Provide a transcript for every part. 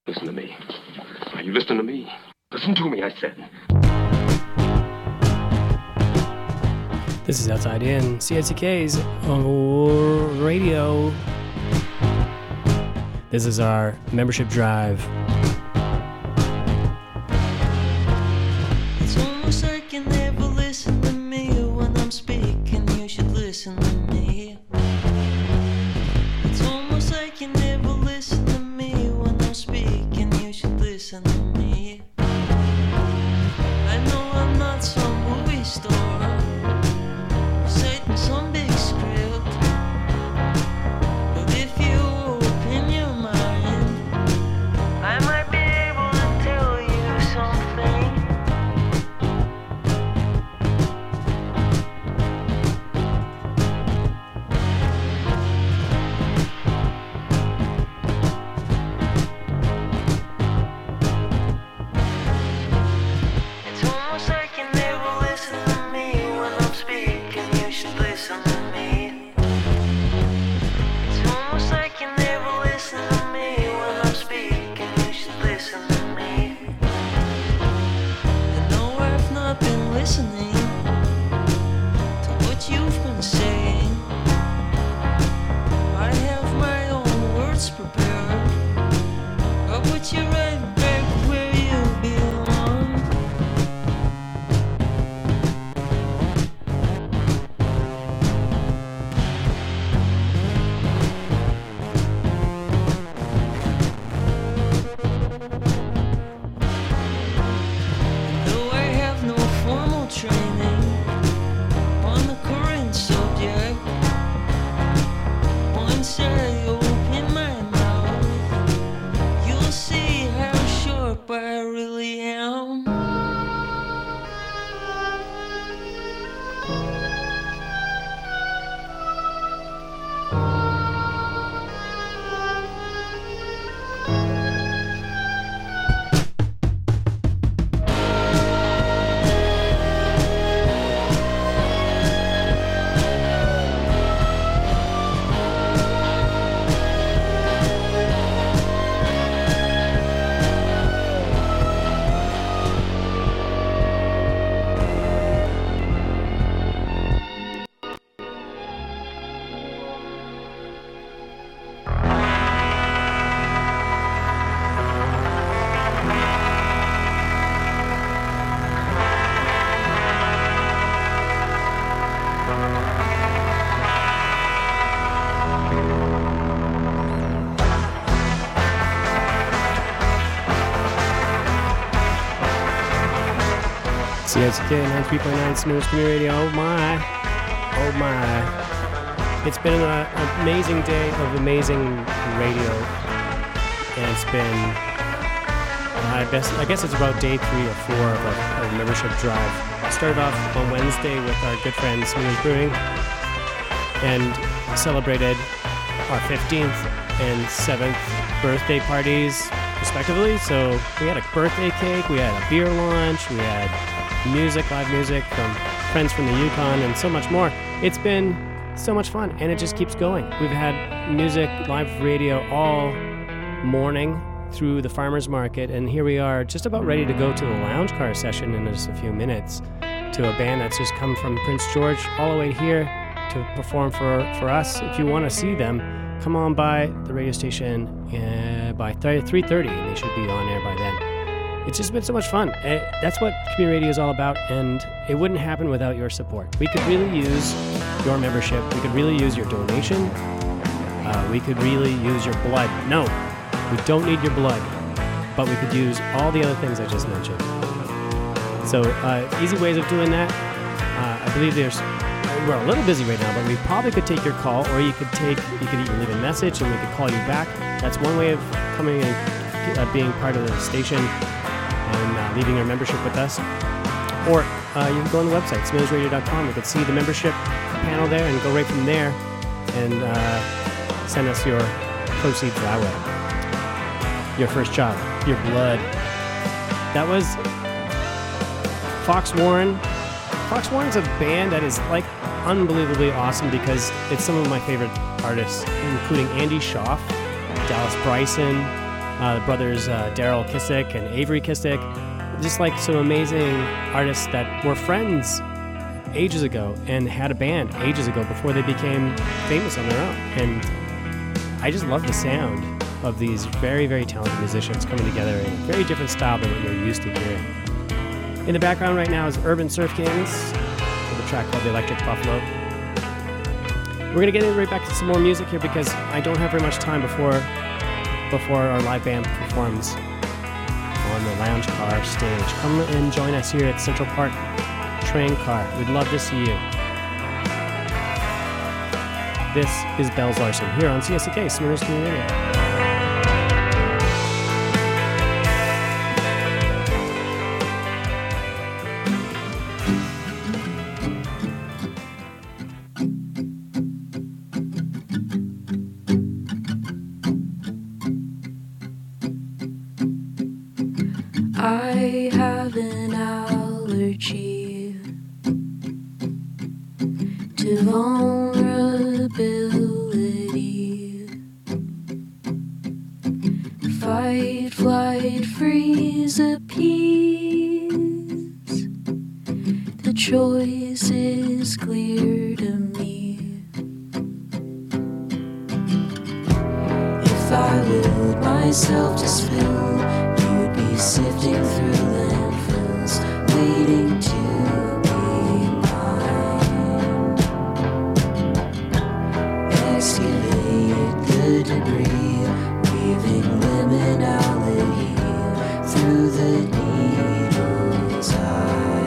Listen to me. Are you listening to me? Listen to me, I said. This is Outside In, CICK's radio. This is our membership drive. It's almost like you never listen to me when I'm speaking. You should listen to me. It's almost like you never listen to me when I'm speaking. You should listen to me. I know I'm not some movie star, reciting some big script, but if you open your mind, I might be able to tell you something. It's almost like you never listen to me when I'm speaking. You should listen to me. It's almost like you never listen to me when I'm speaking. You should listen to me. I know I've not been listening to what you've been saying. I have my own words prepared. I'll put you right back where you belong. Though I have no formal training on the current subject, once I open my mouth, you'll see how sharp I really am. CICK 93.9 Smooth Community Radio. Oh my. It's been an amazing day of amazing radio. And it's been, I guess it's about day 3 or 4 of a membership drive. I started off on Wednesday with our good friend Smooth Brewing and celebrated our 15th and 7th birthday parties respectively. So we had a birthday cake, we had a beer launch, we had music, live music from friends from the Yukon, and so much more. It's been so much fun, and it just keeps going. We've had music, live radio all morning through the farmers market, and here we are just about ready to go to the lounge car session in just a few minutes to a band that's just come from Prince George all the way here to perform for us. If you want to see them, come on by the radio station by 3:30, and they should be on air by then. It's just been so much fun. That's what community radio is all about, and it wouldn't happen without your support. We could really use your membership. We could really use your donation. We could really use your blood. No, we don't need your blood, but we could use all the other things I just mentioned. So easy ways of doing that. I believe we're a little busy right now, but we probably could take your call, or you could even leave a message and we could call you back. That's one way of coming and being part of the station and leaving your membership with us. Or you can go on the website, smillsradio.com. You can see the membership panel there and go right from there and send us your proceeds that way. Your first job, your blood. That was Fox Warren. Fox Warren's a band that is like unbelievably awesome because it's some of my favorite artists, including Andy Schaaf, Dallas Bryson, the brothers Daryl Kissick and Avery Kissick, just like some amazing artists that were friends ages ago and had a band ages ago before they became famous on their own. And I just love the sound of these very, very talented musicians coming together in a very different style than what you're used to hearing. In the background right now is Urban Surf Kings with a track called The Electric Buffalo. We're going to get right back to some more music here because I don't have very much time before our live band performs on the lounge car stage. Come and join us here at Central Park Train Car. We'd love to see you. This is Bells Larson here on CSCK, Smyrna's Community Radio. I have an allergy to vulnerability. Fight, flight, freeze, appease. The choice is clear to me. If I willed myself to spill, sifting through landfills, waiting to be mine. Excavate the debris, weaving liminality through the needle's eye.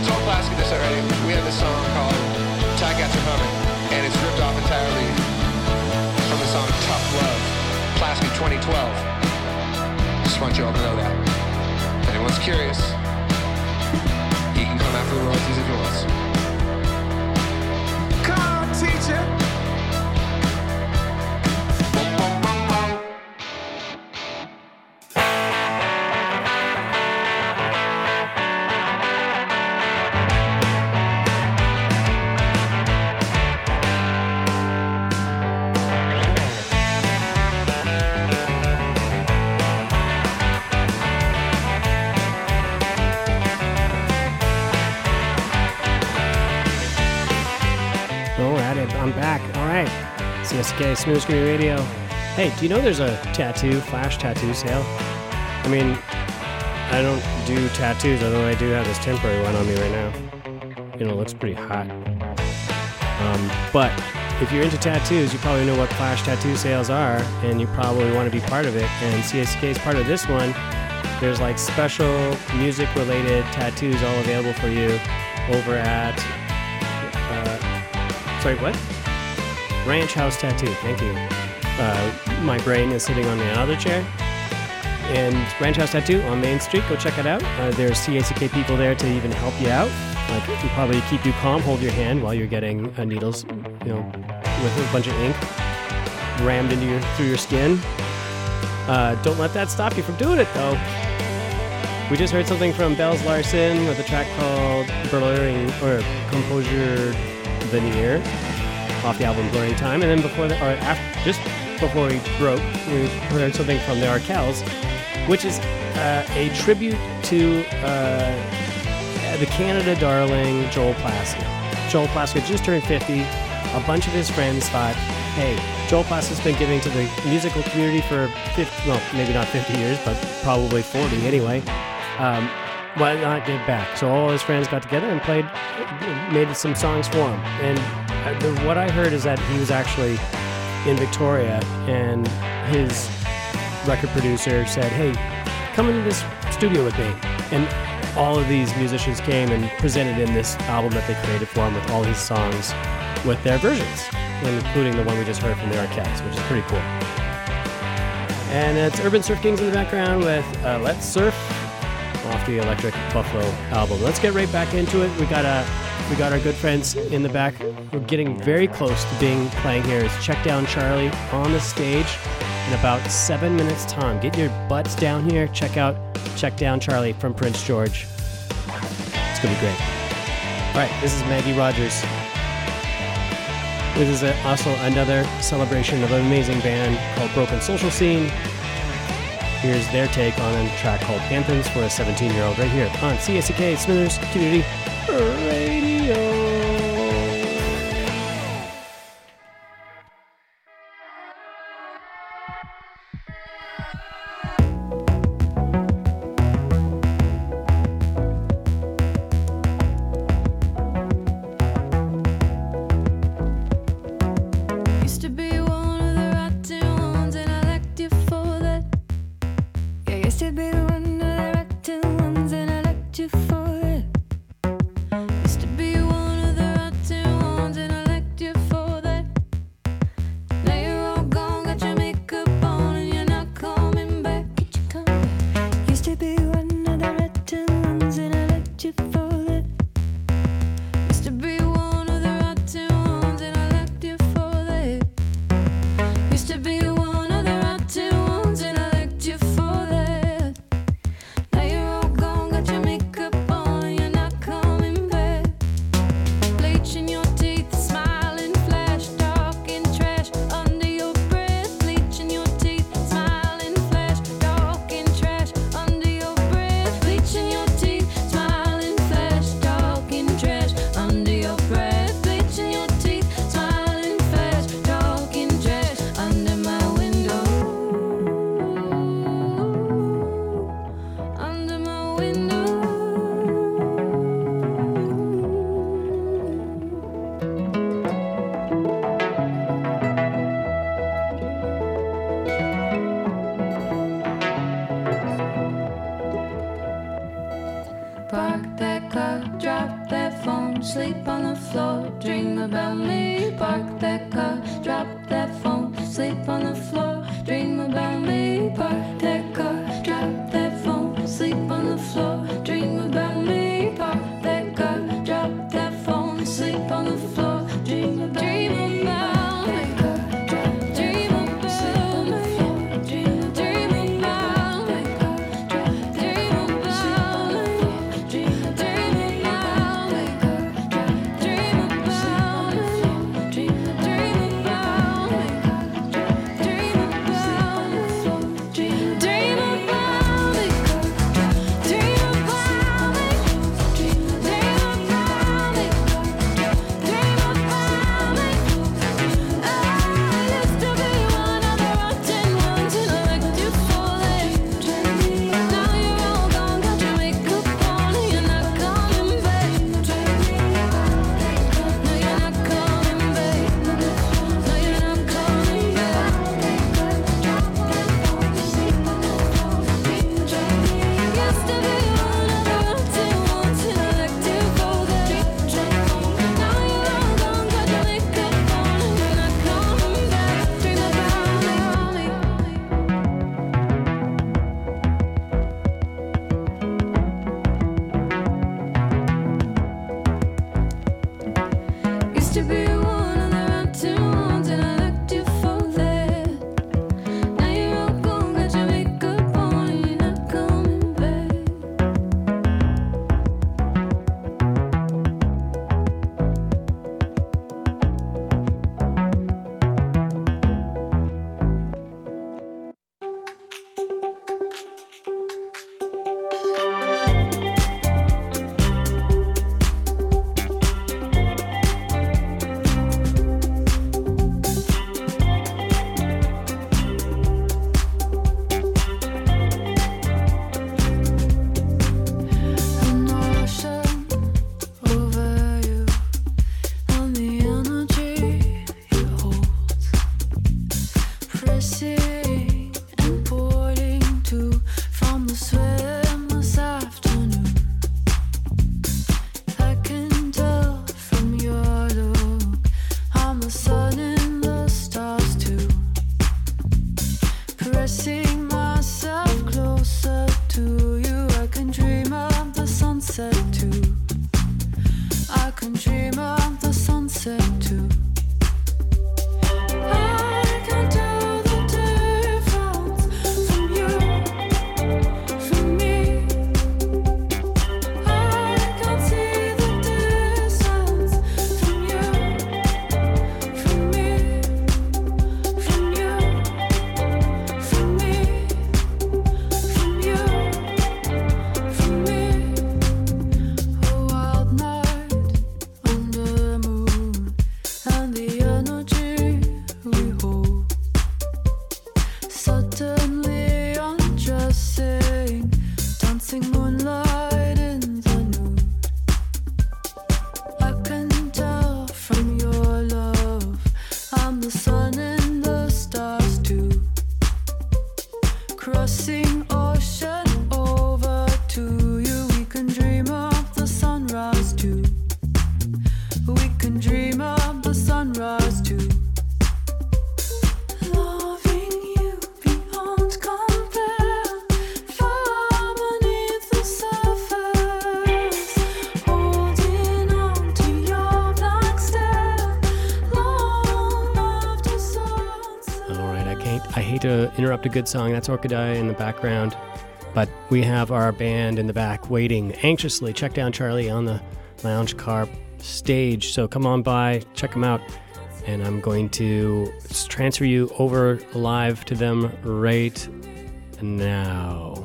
Joel Plasky this already. We have this song called Ty Got You Humming, and it's ripped off entirely from the song Tough Love, Plasky 2012. Just want you all to know that. If anyone's curious, he can come after the royalties if he wants. Come on, teacher. I'm back. All right. CSK, Smooth Screen Radio. Hey, do you know there's a flash tattoo sale? I mean, I don't do tattoos, although I do have this temporary one on me right now. You know, it looks pretty hot. But if you're into tattoos, you probably know what flash tattoo sales are, and you probably want to be part of it. And CSK is part of this one. There's like special music-related tattoos all available for you over at... sorry, what? Ranch House Tattoo, thank you. My brain is sitting on the other chair. And Ranch House Tattoo on Main Street, go check it out. There's CACK people there to even help you out. Like, probably keep you calm, hold your hand while you're getting needles, you know, with a bunch of ink rammed into through your skin. Don't let that stop you from doing it, though. We just heard something from Bells Larson with a track called Blurring, or Composure Veneer, off the album Blurring Time, and then before that, or after, just before we broke, we heard something from the Arkells, which is a tribute to the Canada darling Joel Plaskett. Joel Plaskett just turned 50. A bunch of his friends thought, hey, Joel Plaskett's been giving to the musical community for 50, well, maybe not 50 years, but probably 40 anyway. Why not give back? So all his friends got together and made some songs for him. And what I heard is that he was actually in Victoria, and his record producer said, hey, come into this studio with me. And all of these musicians came and presented in this album that they created for him with all his songs with their versions, including the one we just heard from the Arkells, which is pretty cool. And it's Urban Surf Kings in the background with Let's Surf off the Electric Buffalo album. Let's get right back into it. We got our good friends in the back. We're getting very close to playing here. It's Check Down Charlie on the stage in about 7 minutes time. Get your butts down here. Check out Check Down Charlie from Prince George. It's gonna be great. All right, this is Maggie Rogers. This is also another celebration of an amazing band called Broken Social Scene. Here's their take on a track called Anthems for a 17-year-old right here on CSK Smithers Community Radio. Used to be one of the rotten ones, and I liked you for that. Yeah, used to be one of the rotten ones, and I liked you for that. phone, sleep on the floor, dream about me. Park that car, drop that phone, sleep on the floor, dream about me. Park that car, drop that phone, sleep on the floor, dream about me. Park that car, drop that phone, sleep on the floor, dream about me. To interrupt a good song. That's Orchidea in the background, but we have our band in the back waiting anxiously. Check Down Charlie on the Lounge Car stage, so come on by, check them out, and I'm going to transfer you over live to them right now.